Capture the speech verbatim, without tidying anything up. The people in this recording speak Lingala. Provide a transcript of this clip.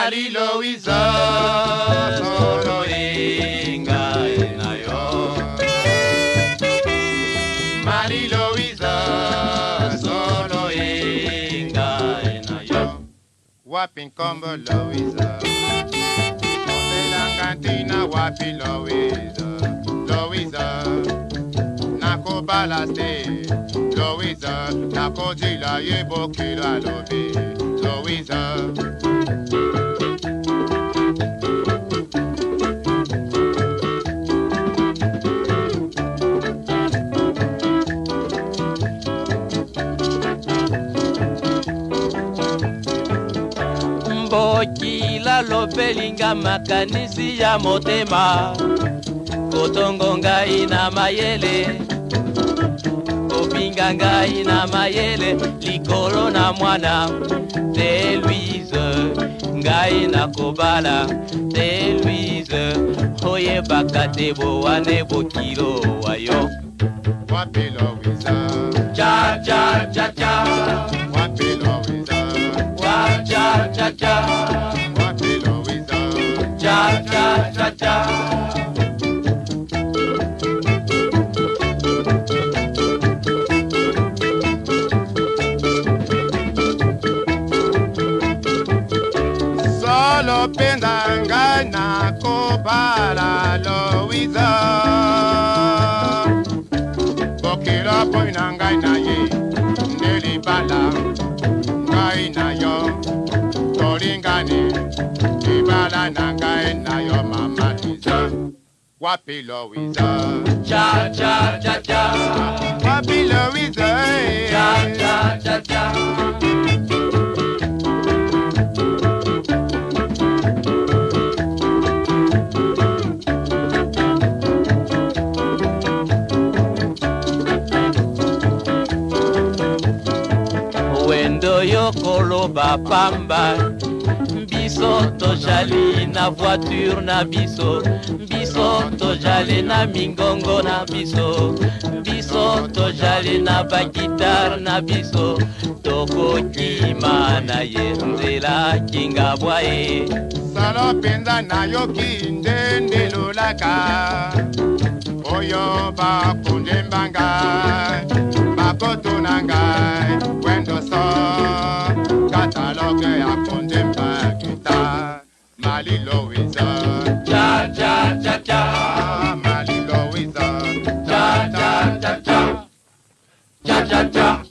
Mali Louisa, solo inga inayo. Mali Louisa, solo inga inayo. Wapin combo Louisa, la cantina wapi Louisa, Louisa. Nako balaste, Louisa. Nako jila yebo kila lobi, Louisa. Mbokila lopelinga makanisi ya motema, kotongo ngai na mayele, kopinga ngai na mayele, likolo na mwana te Louise, ngai na kobala te Louise, oye bakate bo wane bokilo wayo. Wapi Louisa, Cha cha cha cha, wapi Louisa, wa cha cha cha, wapi Louisa, cha cha cha cha. Solo penda ngai na kobala Louisa. Bokilo poina ngai na ye, ndeli bala ngai na yo. Tolingani, ibala na ngai na yo mama Lisa. Wapi Louisa, Cha cha cha cha, wapi Louisa, cha cha cha cha. Wendo yokolo bapamba, biso tojali na voiture na biso, biso tojali na mingongo na biso, biso tojali na bagitar na biso, tokokima na ye nzela kinga bwaye. solo penda na yo kinde ndelulaka. Oyo bakunde mbanga, bakoto na ngai, wendo so, kataloge ya kunde mbagita. Mali Louisa, Cha cha cha cha, Mali Louisa, cha cha cha cha, cha cha cha.